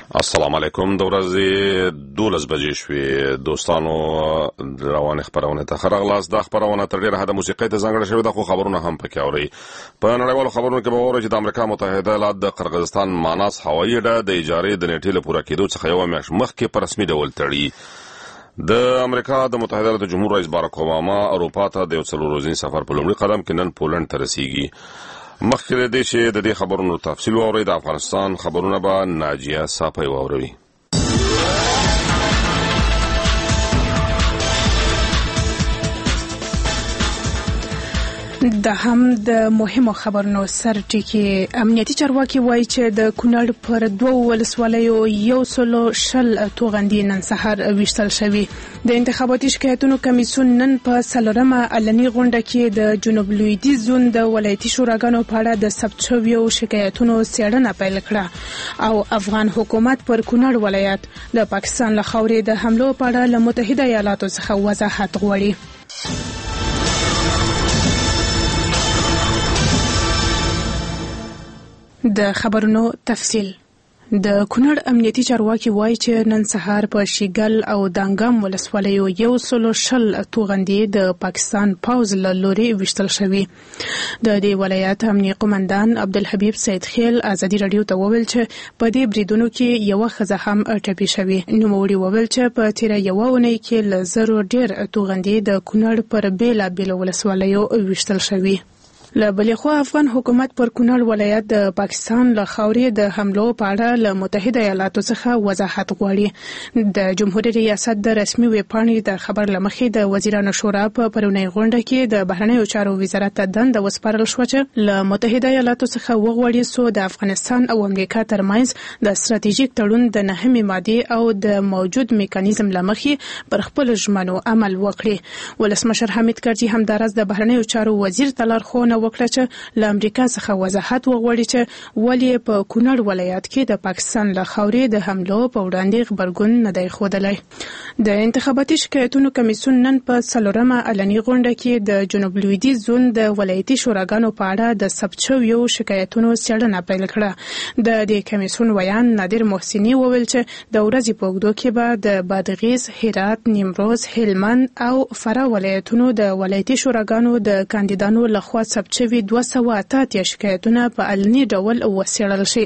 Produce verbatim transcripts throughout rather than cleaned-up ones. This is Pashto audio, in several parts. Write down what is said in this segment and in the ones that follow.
السلام علیکم. د ورځې دولس بجې شوې دوستانو روانې خبرونه ته ښه راغلاست. دا خبرونه تر ډېره حده موسیقۍ ته ځانګړې شوې ده، خو خبرونه هم پکې اورئ. په نړیوالو خبرونو کې به واورئ چې د امریکا متحده ایالات د قرغیزستان ماناس هوایي اډه د اجارې د نیټې له پوره کېدو څخه یوه میاشت مخکې په رسمي ډول تړي. د امریکا د متحده ایالاتو جمهور رئیس باراک اوباما اروپا ته د یو څلور ورځني سفر په لومړي قدم کې نن پولنډ ته رسیږي. مخکې له دې چې د دې خبرونو تفصیل واورئ، د افغانستان خبرونه به ناجیه صافی واوروي. د هم د مهمو خبرونو سرټکی امنیتي چارواکي وایي چې د کونړ پر دوه ولسوالیو یو سلو شل توغندي نن سهار ویشتل شوي. د انتخاباتي شکایتونو کمیسیون نن په څلورمه علني غونډه کې د جنوب لویدیځ زون د ولایتي شوراګانو په اړه د ثبت شویو شکایتونو څېړنه پیل کړه او افغان حکومت پر کونړ ولایت د پاکستان له خاورې د حملو په اړه له متحده ایالاتو څخه وضاحت غواړي. د خبرونو تفصیل. د کونړ امنیتي چارواکي وایي چې نن سهار په شیګل او دانګام ولسوالیو یو سلو شل توغندي د پاکستان پوځ له لوري ویشتل شوي. د دې ولایت امنیتي قومندان عبدالحبیب سید خیل ازادي رادیو ته وویل چې په دې بریدونو کې یوه ښځه هم ټپي شوې. نوموړي وویل چې په تیره یوه اونۍ کې له زرو ډېر توغندي د کونړ پر بېلابېلو ولسوالیو ویشتل شوي. له بلې خوا افغان حکومت پر کونړ ولایت د پاکستان له خاورې د حملو په اړه له متحده ایالاتو څخه وضاحت غواړي. د جمهوریت ریاست د رسمي ویبپاڼې د خبر له مخې د وزیرانو شورا په پرونۍ غونډه کې د بهرنیو چارو وزارت ته دنده وسپارل شوه چې له متحده ایالاتو څخه وغواړي څو د افغانستان او امریکا ترمنځ د ستراتیژیک تړون د نهمې مادې او د موجود میکانیزم له مخې پر خپلو ژمنو عمل وکړي. ولسمشر حمید کرزي همداراز د بهرنیو چارو وزیر ته لارښوونه وکړه چې له امریکا څخه وضاحت وغواړي چې ولې په کونړ ولایت کې د پاکستان له خاورې د حملو په وړاندې غبرګون نه دی ښودلی. د انتخاباتي شکایتونو کمیسیون نن په څلورمه علني غونډه کې د جنوب لویدیځ زون د ولایتي شوراګانو په اړه د ثبت شویو شکایتونو څېړنه پیل کړه. د دې کمیسیون ویان نادر محسني وویل چې د ورځې په اوږدو کې به د بادغیس، هرات، نیمروز، هلمند او فراه ولایتونو د ولایتي شوراګانو د کاندیدانو لخوا ثبت شوي دوه سوه اته اتیا شکایتونه په علني ډول وڅېړل شي.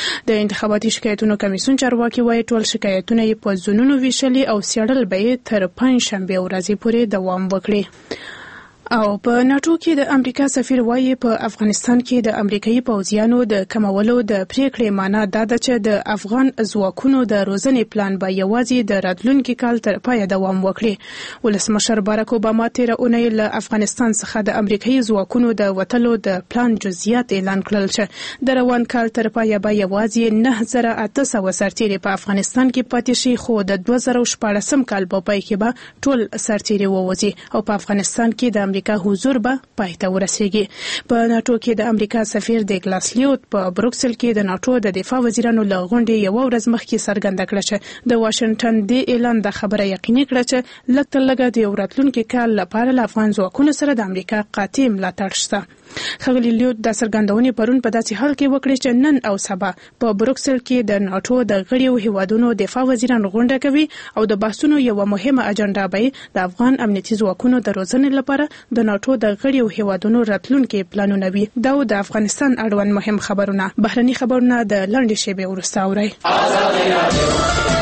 د انتخاباتي شکایتونو کمیسیون چارواکي وایي ټول شکایتونه یې په زونونو ویشلي او څېړل به یې تر پنجشنبې ورځې پورې دوام وکړي. او په ناټو کې د امریکا سفیر وایي په افغانستان کې د امریکایي پوځیانو د کمولو د پریکړې معنا دا ده چې د افغان ځواکونو د روزنې پلان به یوازې د راتلونکي کال تر پایه دوام وکړي. ولسمشر باراک اوباما تیره اونۍ له افغانستان څخه د امریکایي ځواکونو د وتلو د پلان جزئیات اعلان کړل چې د روان کال تر پایه به یوازې نه زره اته سوه سرتیري په افغانستان کې پاتې شي، خو د دوه زره شپاړسم کال په پای کې به ټول سرتیري ووځي او په افغانستان کې د امریکا حضور به پای ته ورسیږي. په ناټو کې د امریکا سفیر د ګلاسلیوت په بروکسل کې د ناټو د دفاع وزیرانو له غونډې یوه ورځ مخکې څرګنده کړه چې د واشنګټن دې اعلان د خبره یقیني کړه چې لږ تر لږه د یو راتلونکي کال لپاره له افغان ځواکونو سره د امریکا قاطع ملاتړ شته. ښاغلي لیوت دا څرګندونې پرون په داسې حال کې وکړې چې نن او سبا په بروکسل کې د ناټو د غړیو هیوادونو دفاع وزیران غونډه کوي او د بحثونو یوه مهمه اجنډا به د افغان امنیتي ځواکونو د روزنې لپاره د ناټو د غړیو هیوادونو راتلونکي پلانونه وي. دا د افغانستان اړوند مهم خبرونه. بهرني خبرونه د لنډې شیبې وروسته اورئ.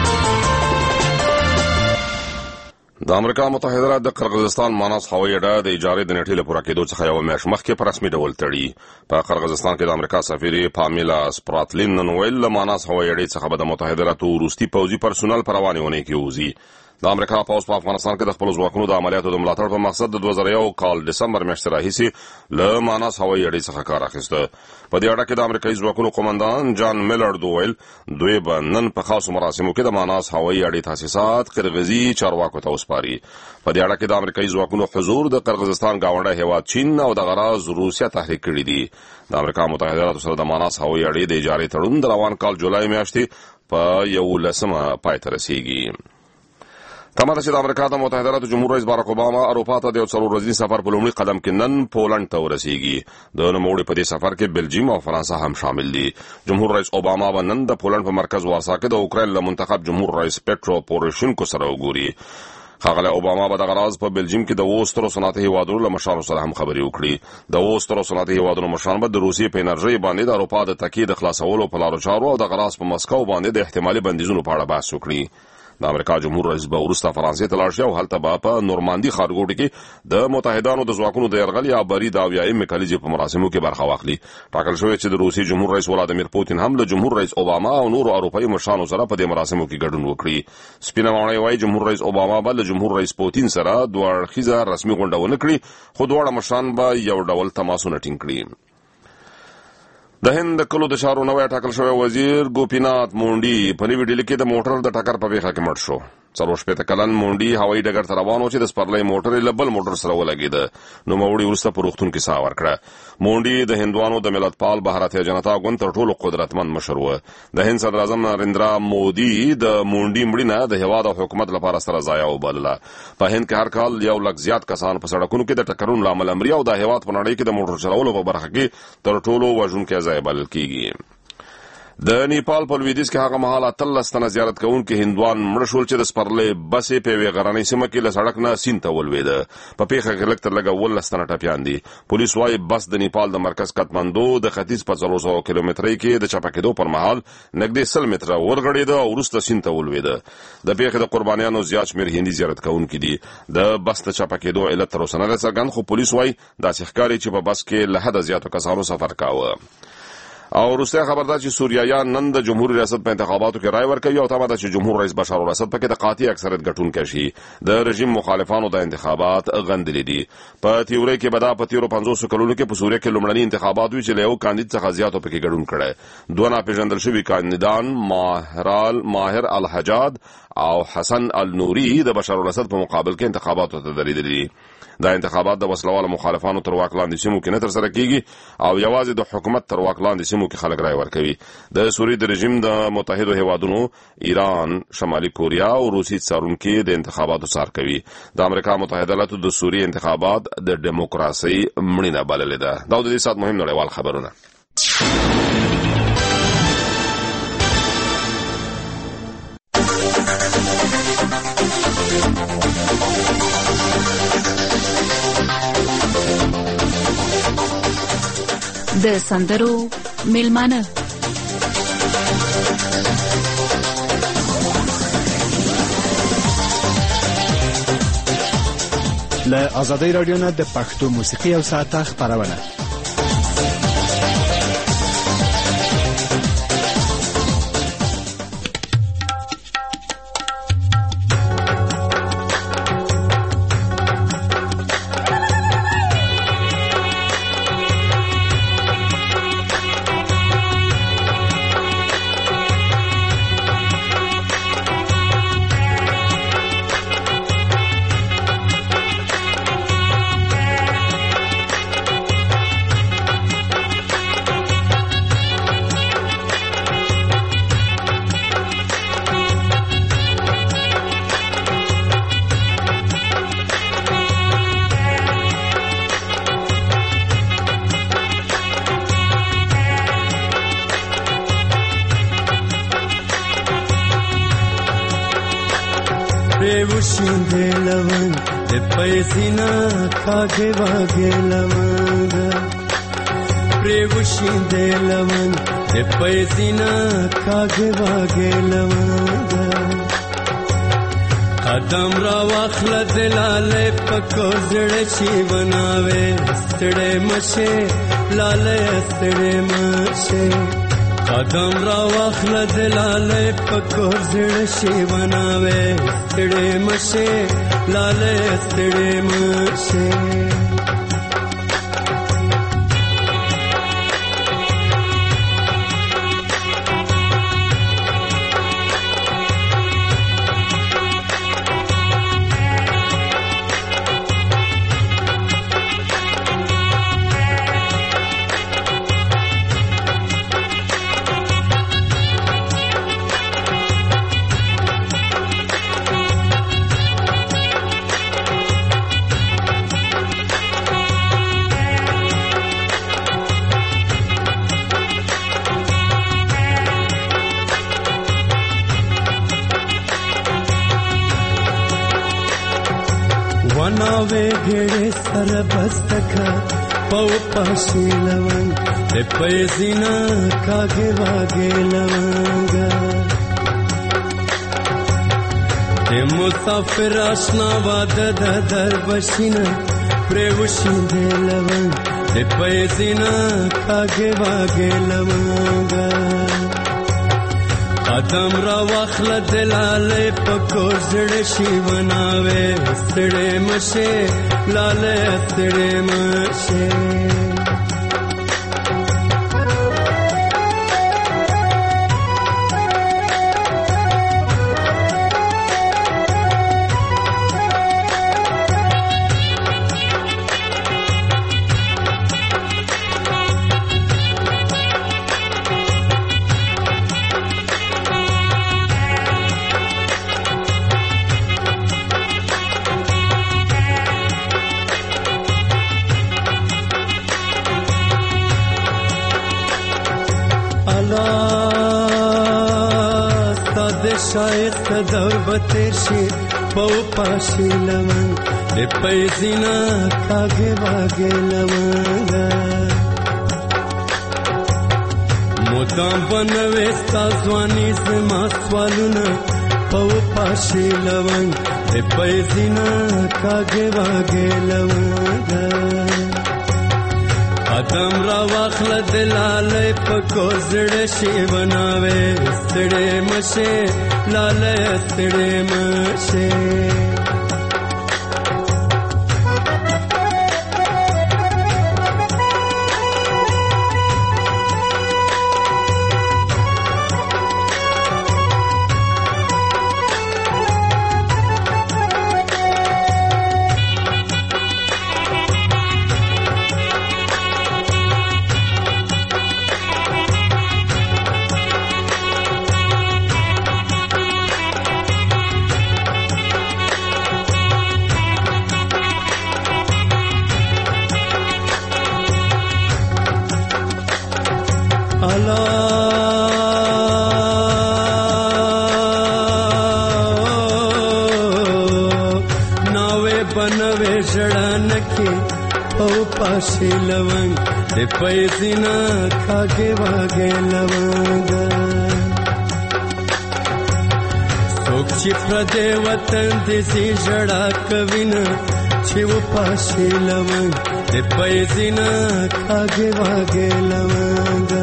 د امریکا متحده ایالات د قرغیزستان ماناس هوایي اډه د اجارې د نیټې له پوره کېدو څخه یوه میاشت مخکې په رسمي ډول تړي. په قرغیزستان کې د امریکا سفیر پامیلا سپراتلین نن ویل له ماناس هوایي اډې څخه به د متحده ایالاتو وروستي پوځي پرسونل په روانې اونۍ کې وځي. د امریکا پوځ په افغانستان کې د خپلو ځواکونو د عملیاتو د ملاتړ په مقصد د دوه زره یو کال ډسمبر میاشتې راهیسې له ماناس هوایي اډې څخه کار اخیسته. په دې اړه کې د امریکایي ځواکونو قومندان جان میلرډ وویل دوی به نن په خاصو مراسمو کې د ماناس هوایي اډې تاسیسات قرغیزي چارواکو ته وسپاري. په دې اړه کې د امریکایي ځواکونو حضور د قرغیزستان ګاونډی هیواد چین او د غراز روسیه تحریک کړي دي. د امریکا متحده ایالاتو سره د ماناس هوایي اډې د اجارې تړون د روان کال جولای میاشتې په یولسمه پای ته رسیږي. تمه ده چې د امریکا د متحده ایالاتو جمهور رئیس باراک اوباما اروپا ته د یو څلور ورځني سفر په لومړي قدم کې نن پولنډ ته ورسیږي. د نوموړي په دې سفر کې بلجیم او فرانسه هم شامل دي. جمهور رئیس اوباما به نن د پولنډ په مرکز وارسا کې د اوکراین له منتخب جمهور رئیس پیټرو پوروشینکو سره وګوري. ښاغلی اوباما به دغه راز په بلجیم کې د اوو سترو صنعتي هیوادونو له مشرانو سره هم خبرې وکړي. د اوو سترو صنعتي هیوادونو مشران به د روسیې په انرژۍ باندې د اروپا د تکیې د خلاصولو په لارو چارو او دغه راز په مسکو باندې د احتمالي بندیزونو په اړه بحث وکړي. د امریکا جمهور رئیس به وروسته فرانسې ته لاړ شي او هلته به په نورماندي ښارګوټي کې د متحدانو د ځواکونو د یرغل یا برید او اویایمې کلیزې په مراسمو کې برخه واخلي. ټاکل شوی چې د روسیې جمهور رئیس ولادیمیر پوتین هم له جمهور رئیس اوباما او نورو اروپایي مشرانو سره په دې مراسمو کې ګډون وکړي. سپینه ماڼۍ وایي جمهور رئیس اوباما به له جمهور رئیس پوتین سره دوه اړخیزه رسمي غونډه ونه کړي، خو دواړه مشران به یو ډول تماسونه ټینګ کړي. د هند د کلو د چارو نوی ټاکل شوی وزیر ګوپینات مونډي په نوي ډیلي کې د موټر د ټکر په پیښه کې مړ شو. څلور شپېته کلن مونډي هوایي ډګر ته روان و چې د سپرلۍ موټر یې له بل موټر سره ولګېده. نوموړي وروسته په روغتون کې ساه ورکړه. مونډي د هندوانو د ملت پال بهارتیه جنتا ګوند تر ټولو قدرتمند مشر و. د هند صدر اعظم نریندرا مودي د مونډي مړینه د هیواد او حکومت لپاره ستره ضایعه وبلله. په هند کې هر کال یو لک زیات کسان په سړکونو کې د ټکرونو له امله مري او د هیواد په نړۍ کې د موټر چلولو په برخه کې تر ټولو وژونکی ځای بلل کېږي. د نیپال په لویدیځ کې هغه مهال اتلس تنه زیارت کوونکي هندوان مړه شول چې د سپرلۍ بسې په یوې غرنۍ سیمه کې له سړک نه سیند ته ولوېده. په پیښه کې لږ تر لږه اوولس تنه ټپیان دي. پولیس وایي بس د نیپال د مرکز کاتماندو د ختیځ په څلور سوه کیلومترۍ کې د چپه کېدو پر مهال نږدې سل متره ورغړېده او وروسته سیند ته ولوېده. د پیښې د قربانیانو زیات شمېر هندي زیارت کوونکي دي. د بس د چپه کېدو علت تر اوسه نه دی څرګند، خو پولیس وایي داسې ښکاري چې په بس کې له حده زیاتو کسانو سفر کاوه. او وروستی خبر دا چې سوریایان نن د جمهوریت ریاست په انتخاباتو کې رای ورکوي او تمه ده چې جمهور رئیس بشار الاسد پکې د قاطع اکثریت ګټونکی شي. د رژیم مخالفانو د انتخابات غندلي دي. په تیوري کې به دا په تیرو پنځوسو کلونو کې په سوریه کې لومړني انتخابات وي چې له یو کاندید څخه زیاتو پکې ګډون کړی. دوه ناپېژندل شوي کاندیدان ماهرال ماهر الحجاد او حسن النوري د بشار الاسد په مقابل کې انتخاباتو ته درېدلي. دا انتخابات د وسلوالو مخالفانو تر واک لاندې سیمو کې نه ترسره کیږي او یوازې د حکومت تر واک لاندې سیمو کې خلک رای ورکوي. د سوریې د رژیم د متحدو هیوادونو ایران، شمالي کوریا او روسیې څارونکي د انتخاباتو څار کوي. د امریکا متحده ایالاتو د سوریې انتخابات د ډیموکراسۍ مړینه بللې ده. دا د دې ساعت مهم نړیوال خبرونه. د سندرو میلمانه له آزادۍ راډیو نه د پښتو موسیقي او ساعته خپرونه. Prevushinde lavan de paisina khage vage lamanga Prevushinde lavan de paisina khage vage lamanga Qadam ra wakhla dilale pakko zde chi banave stde mashe lale stde mashe قدم را واخله دلاله پکور زړه شي بناوي ستړي مشه لاله ستړي مشه مناوې ګړې سره بستکه پو پاشي لونګ د پیزینا کاږه واګې لونګ د مسافر آشنا واده د در بشینا پروشي د لونګ د پیزینا کاږه واګې لونګ قدم را واخله دلاله پکو زړه شي وناوي ستړې مشه لاله ستړې مشه شاید دور بتیر شي پو پاشي لمن د پیزینا کاږه واګه لمن مدام بنوي ستاسواني زما سوالونه پو پاشي لمن د پیزینا کاږه واګه لمن قدم را واخله دلاله پکو زړه شي وناوي ستړې مشه لاله ستړې مشه پاشي لونګ د پیزینا کاږه واګه لونګ څوک چې پر دې وطن دې سي جړا کوینا چې و پاشي لونګ د پیزینا کاږه واګه لونګ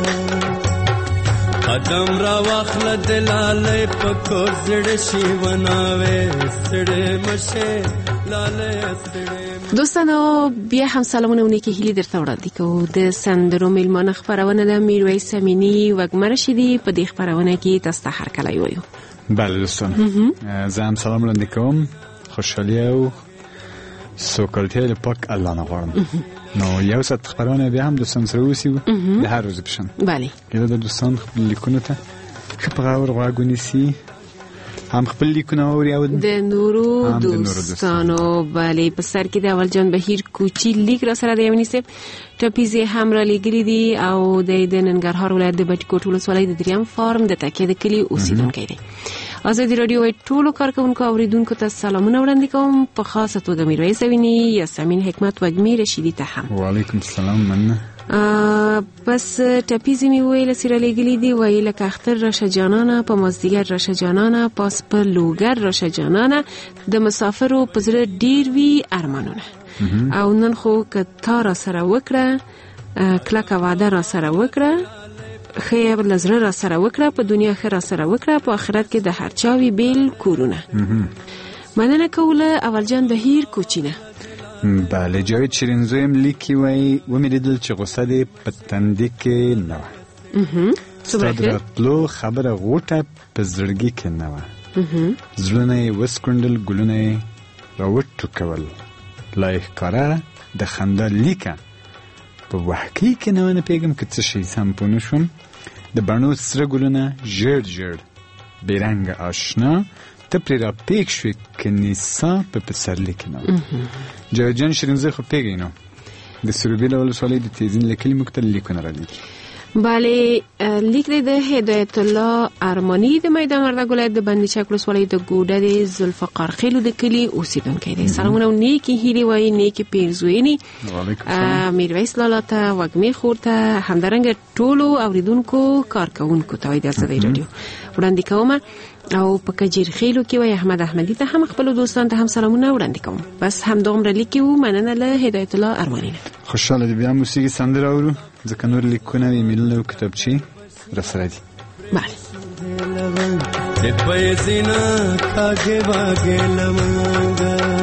قدم را واخله دلاله پکو زړه شي وناوي ستړې مشه لاله ستړې دوستانو بیا هم سلامونه اونیکی هیلی درته وړاندې کوو د سندرو میلمانه خپرونه د میرویس امینی وږمه رشیدي په دې خپرونه کې تاسو ته هرکلی وایو. بله دوستان زه هم سلام وړاندې کوم. خوشحالي او سوکالتیا له پاک الله نه غواړم. نو یو ساعت خپرونه بیا هم دوستان سره اوسي د هر ورځ په شان. بله کله د دوستان خپل لیکونو ته ښه په غور غوږ ونیسي هم خپل لیکونه اوري او د نورو دوستانو. بله په سر کې د اول جان بهیر کوچی لیک را سره د یونیسف ټاپیزې هم را لېږلي دي او د ننګرهار ولایت د بټي کوټ ولسوالۍ د دریم فارم د تکیه د کلي اوسیدونکی دی. ازادي راډیو وايي ټولو کارکونکو او اوریدونکو ته سلامونه وړاندې کوم، په خاصه توګه میرویس امینی، یاسمین حکمت وږمې رشیدي ته هم. وعلیکم السلام. مننه. بس ټاپیزې مې ویله سره لېږلي دي، وایي لکه اختر راشه جانانه، په مازدیګر راشه جانانه، پاس په لوګر راشه جانانه، د مسافرو په زړه ډېر وي ارمانونه. او نن خو که تا را سره وکړه، کلکه وعده را سره وکړه، خیر لزره را سره وکړه، په دنیا ښه را سره وکړه، په آخرت کې د هر چاوي بیل کورونه. مننه کوله اول جان بهیر کوچینه. بله جاوید شیرینزوی هم لیکی وی و می دیدل چه غصه دی پتنده که نوه ستاد راتلو خبر غوطه پزرگی که نوه زلونه وسکرندل گلونه راوت تو کول لایخ کاره ده خنده لیکه په وحکی که نوه نپیگم که چه شی سمپونو شم ده برنو سر گلونه جرد جرد بیرنگ آشنا ته پرې را پیک شوې که نیسا په پسرلي کې نه. جاوید جان شیرینزوی خو پیږئ نو د سروبي له ولسوالۍ د تیزین له کلي موږ ته لیکونه رالیکي. بله لیک د هدایت الله ارمانی د میدان وردګ ولایت د بندیچک ولسوالۍ د ګوډه د ذوالفقار خیلو د کلی اوسیدونکی دی. سلامونه او نیکی هیلې وایي، نیکی پیرزوینی میرویس لالا ته، وږمې خور ته، همدارنګه ټولو اوریدونکو کارکوونکو ته د ازادۍ رادیو وړاندې کوم. او په کجیر خیلو کې وای احمد احمدی ته هم خپل دوستان ته هم سلامونه وړاندې کوم. بس هم دومره لیکي و مننه له هدایت الله ارمانی. خوشاله دي بیا موسیقي سندره اورو ځکه نور لیکونه ایمیلونه او کتابچې را سره دي. بله د پیسینا کاګه واګه لمنګ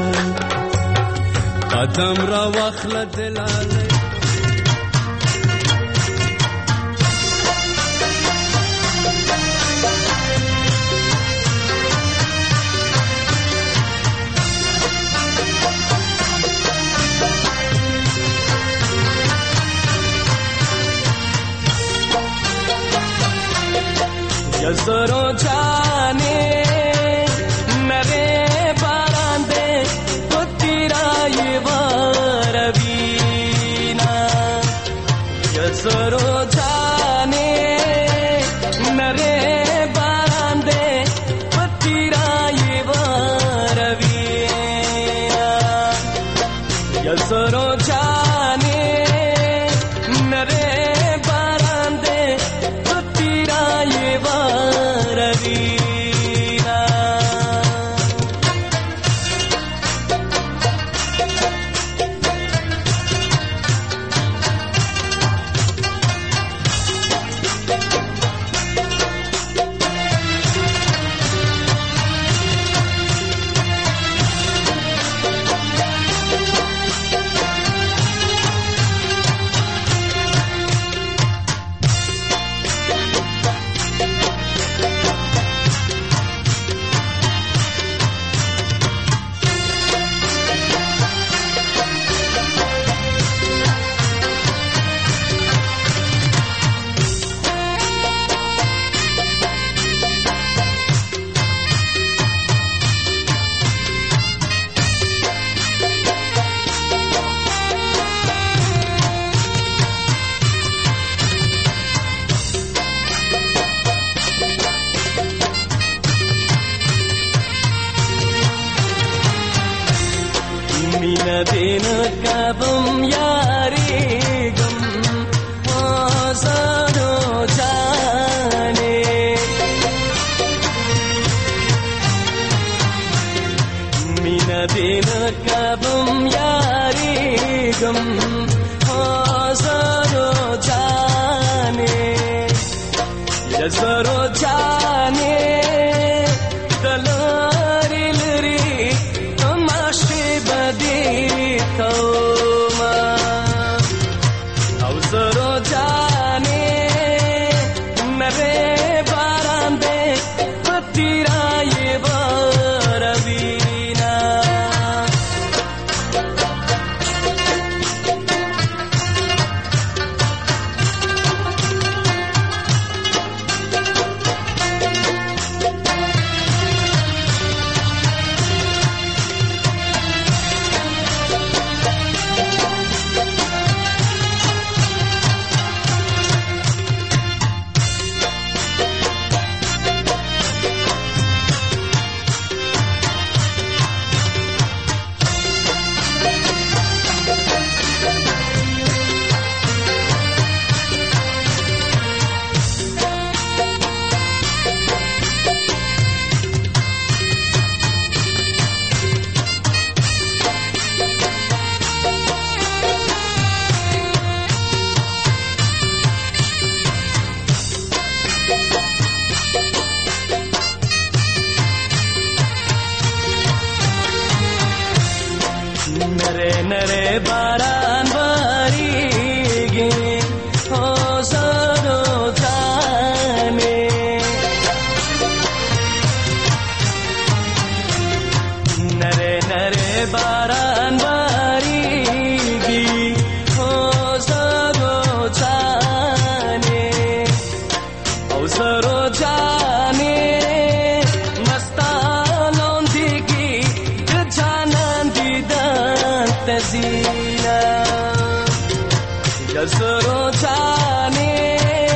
قدم را واخل دلاله یزرو جانے نرے باراندے پتیرائی واروینا یزرو جانے نرے باراندے پتیرائی واروینا یزرو جانے نرے باراندے پتیرائی دین کبم یاری گم آزادو جانے مین دین کبم یاری گم آزادو جانے یزرو جانے دلاری لری تماشی بدی باران باریگی آزادو جانے نرے نرے باران باریگی آزادو جانے آزادو جانے مستانوں دیگی جانان دیدان تزینا یزرو جانے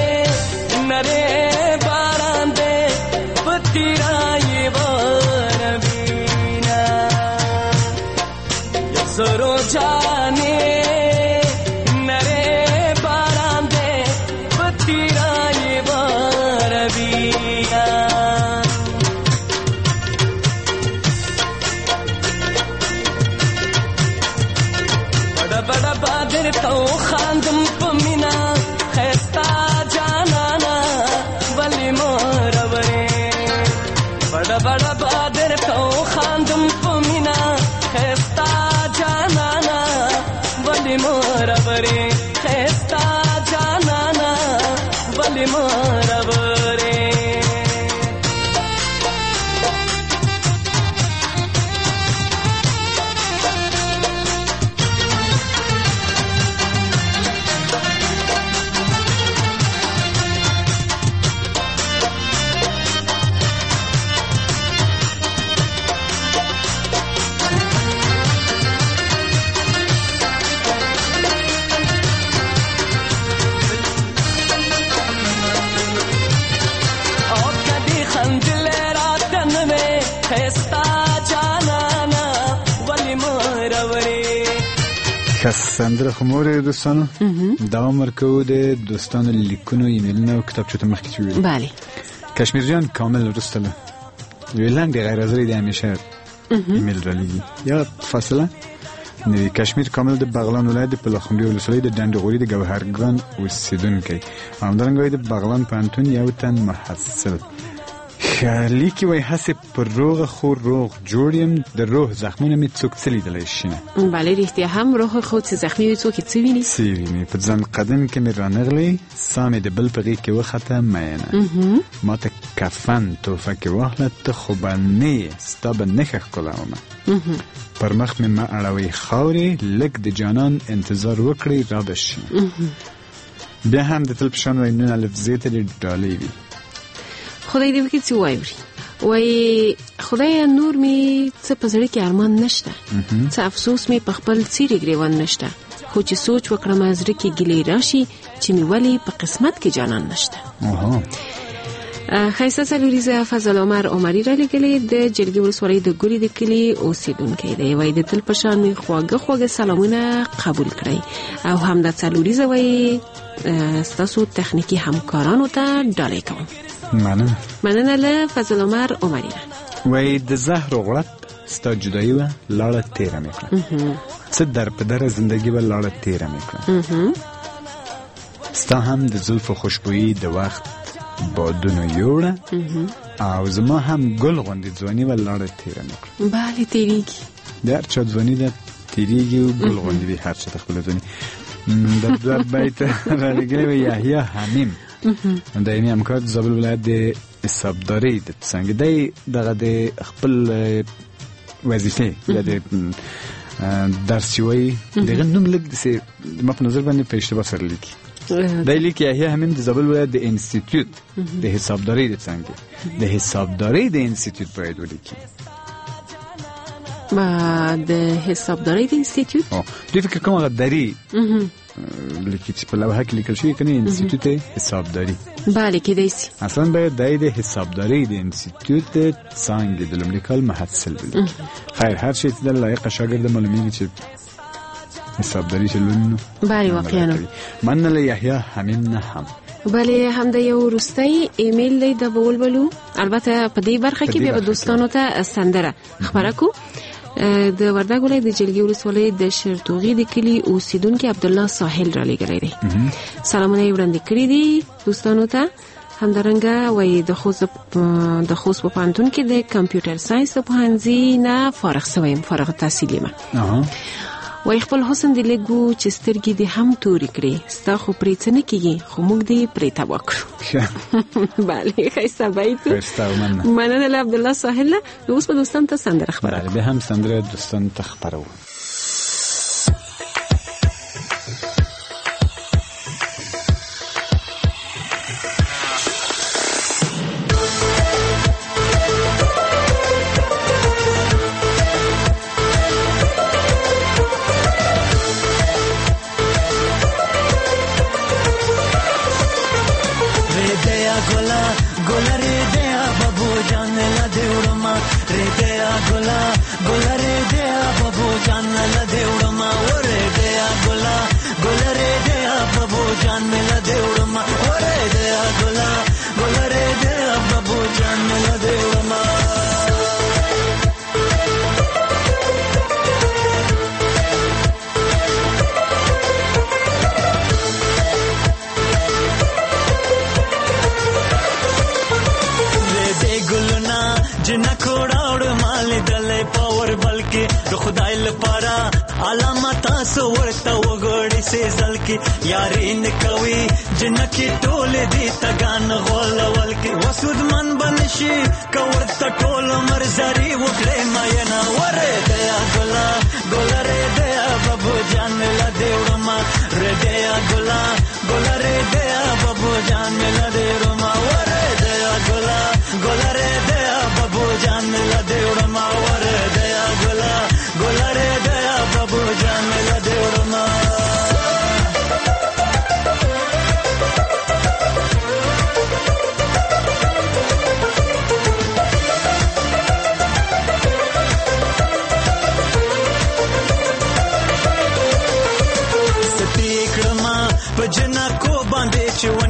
هم دل راتن میں خستا جانانا ولی مروری. سندره خمور دوستانو دوام ورکو د دوستانو لیکونو ایمیلونه او کتابچو ته مخکې چې ویل. بله کشمیر جان کامل رستله ویلنگ غیر حاضری دی همیشه ایمیل را لیگی یا فاصله نوی کشمیر کامل د بغلان ولایت د پلاخمری ولسوالی د ډنډغوري د گوهرګان اوسیدونکی همدارنګه د بغلان پوهنتون یو تن محصل لیکي وای هسې پر روغ خو روغ جوړ یم د روح زخمونه مې څوک څه لیدلی شي نه. بله رښتیا هم روح خو چې زخمي وي څوک یې څه ویني څه ویني په ځان قدم کې مې رانغلی ساه مې د بل په غېږ کې وخته مینه ما ته کفن تحفه کې واخله ته خو به نه یې ستا به نښه ښکلاومه پر مخ مې مه اړوئ خاورې لږ د جانان انتظار وکړئ را به شي. بیا هم د تل په شان وای نون الفظې ته دې ډالۍ وي. خدای دې وکړي چې وایوري وای خدای نور می څه په زړه کې ارمان نشته څه افسوس می په خپل سیری ګریوان نشته خو چې سوچ وکړم زړه کې ګلې راشي چې می ولی په قسمت کې جانان نشته. خیسته سلوریزه فضل عمر عمری را لګلې د جلګي ولسوالۍ د ګوري د کلی اوسیدونکی دی. وای د تل په شان می خواږه خواږه سلامونه قبول کړئ او هم د سلوریزه وای ستاسو تخنیکی همکارانو ته ډالۍ کوم. مننه مننه له فضل عمر عمری. وای د زهر غړپ ستا جدایي وه لاړه تیره مې کړه څه در په دره زندګي به لاړه تیره مې کړه ستا هم د زلفو خوشبویي د وخت بادونو یوړه او زما هم ګل غوندې ځواني به لاړه تیره مې کړه. بله تیریږي د هر چا ځواني ده تیریږي او ګل غوندې وي هر چا ته خپله ځواني. د دوه بیته رالیږلی وه یحیی حمیم د اینی همکار د زابل ولایت د حسابدارۍ د څنګه دی دغه د خپل وظیفې یا د درس چې وایي دغه نوم لږ داسې ما په نظر باندې په اشتباه سره لیکي. دی لیکي یحیی حمیم د زابل ولایت د انسټیټیوټ د حسابدارۍ د څنګه د حسابدارۍ د انسټیټیوټ باید ولیکي. د حسابدارۍ د انسټیټیوټ دوی فکر کوم هغه دري لیکي چې په لوحه کې لیکل شوي کنه انسټیټیوټ حسابداري. بله کېدای شي اصلا باید دی د حسابدارۍ د انسټیټیوټ د څانګې د لومړي کال محصل ولیکي. خیر هر شی چې د لایقه شاګرد معلومیږي چې حسابداري چې لولي نو بله واقعا مننه له یحیی حمیم نه هم. بله هم د یو وروستی ایمیل دی د به ولولو البته په دې برخه کې بیا به دوستانو ته سندره خبره کو. د وردګ ولایت د جلګي ولسوالۍ د شرتوغي د کلی اوسیدونکي عبدالله ساحل را لګلی دی. سلامونه یې وړاندې کړي دي دوستانو ته. همدارنګه وایي د خوست د خوست په پوهنتون کې د کمپیوټر ساینس د پوهنځي نه فارغ شوی یم فارغ التحصیل یم. وایي خپل حسن دې لږ چې سترګې دې هم تورې کړې ستا خو پرې څه نه کېږي خو موږ دې پرې تباه کړو. بله ښایسته بیت مننه له عبدالله ساحل نه. اوس به دوستانو ته سندره خبره بیا هم سندره دوستانو ته خبروو. یاری نکوي جنکی ټول دي تگان غول ول کی وسود من بنشي کورت ټول مرزري وکړې ماینا وره دیا ګلا ګلا رې دیا بابو جان لا دیوړما رې دیا ګلا ګلا رې دیا بابو جان لا دیوړما وره دیا ګلا ګلا رې دیا بابو جان لا دیوړما وره دیا ګلا ګلا رې دیا بابو جان لا دیوړما.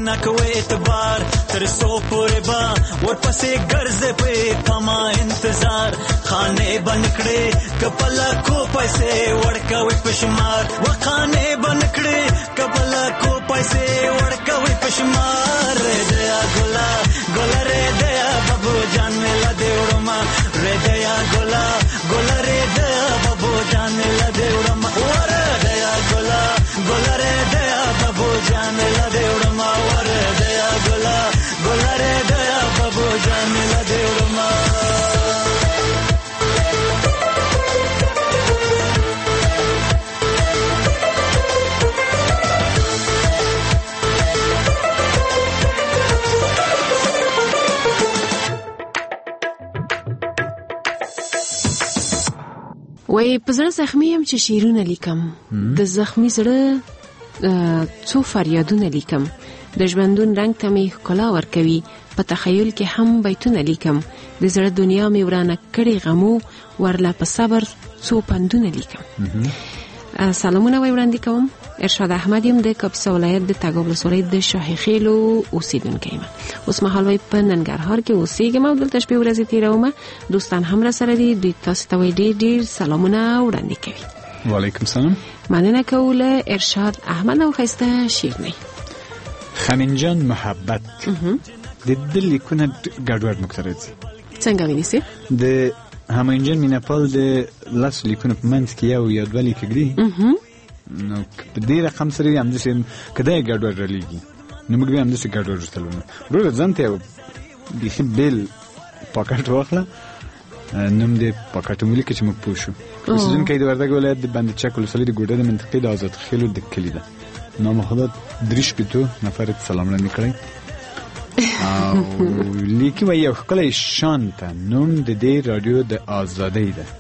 نه کوي اعتبار تر سو پورې با ورپسې ګرځې په کما انتظار خانه بنکړې کپلا کو پیسې ورکوي پشمار وخانه بنکړې کپلا کو پیسې ورکوي پشمار دیا ګلا ګلا رے دیا بابو جان ملا دیوړما رے دیا ګلا ګلا رے دیا بابو جان ملا دیوړما ور دیا ګلا ګلا رے دیا بابو جان ملا دیوړما ور دیا ګلا ګلا رے دیا بابو جان ملا دیوړما وای په زړه زخمی یم چې شعرونه لیکم د زخمی زړه څو فریادونه لیکم د ژوندون رنگ ته می ښکلا ورکوي په تخیل کې هم بیتونه لیکم د زړه دنیا می ورانه کړي غمو ورلا په صبر څو پندونه لیکم سلامونه وای وړاندې کوم ارشاد احمد یم د کاپیسا ولایت د تګاب ولسوالۍ د شاهي خیلو اوسیدونکی یم اوس مهال وای په ننګرهار کې اوسېږم او دلته شپې ورځې تېروم دوستان هم را سره دي دوی تاسو ته وای ډېر ډېر سلامونه وړاندې کوي وعلیکم سلام مننه کوله ارشاد احمد او ښایسته شیرنۍ خمینجان محبت د دې لیکونه ګډوډ مکتره دي څنګه وینئ د همینجان مینپال د لاس لیکونه په منځ کې یو یا دوه لیکګري نو په دې رقم سره هم د سیم کده ګډوډ رلیږي نو موږ به هم د څه ګډوډ تلونه ورو ځانته به بل پاکټ واخله نوم دې پاکټ ملي کې چې موږ پوښو سيزن کې د وردګ ولایت د باندې چک ولسوالۍ د ګوډه د منطقې د آزاد خیلو د کلی ده نو محمد دریش پتو نفر سلام لري کړی او لیکي وای یو کله شانته نوم د دې رادیو د آزادۍ ده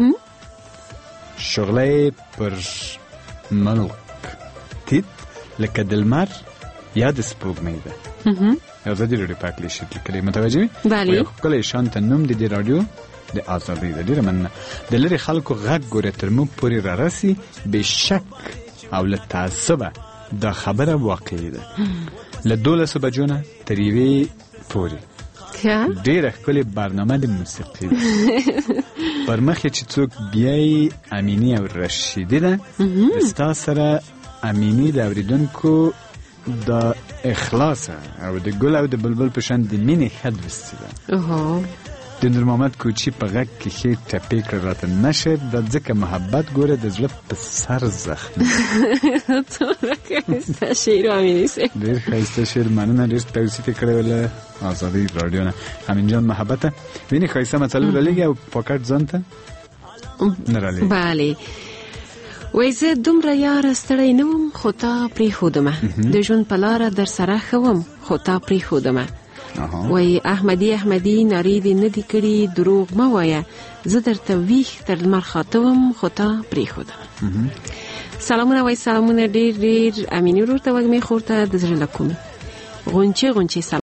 شغله پر ملک تیت لکه دلمر یا د سپوږمۍ ده آزادۍ رادیو پاکلی شي لیکلي متوجه بله یو کله شانته نوم د دې رادیو د آزادۍ ده ډیره مننه د لری خلکو غږ ګوره تر موږ پورې را رسي بشک او له تعصبه دا خبره واقعي ده له دولسو بجو نه تر یوې پورې ډیره ښکلې برنامه د موسیقي ده پر مخ چې څوک بیایي امینی او رشیدي ده ستا سره امینی د اوریدونکو د اخلاص او د ګل او د بلبل په شان د مینې ښه دوستي ده د نور محمد کوچي په غږ کې ښې ټپې کړه راته نشر د ځکه محبت ګوره د زړه په سر زخم څومره ښایسته شعر امیني صاحب ډېر ښایسته شعر مننه ډېر توصیف یې کړی وله آزادۍ راډیو نه امین جان محبته وینې ښایسته مطلب رالیږي او پاکټ ځان ته نه رالیږي بله وای زه دومره یاره ستړی نه وم خو تا پرېښودمه د ژوند په لاره در سره ښه وم خو تا پرېښودمه وای احمدي احمدي نارې دې نه دي کړي دروغ مه وایه زه درته ویښ تر لمر خاته وم خو تا پرېښودمه سلامونه وای سلامونه ډېر ډېر امیني ورور ته وږمې خور ته د زړه له کومې غونچې غونچې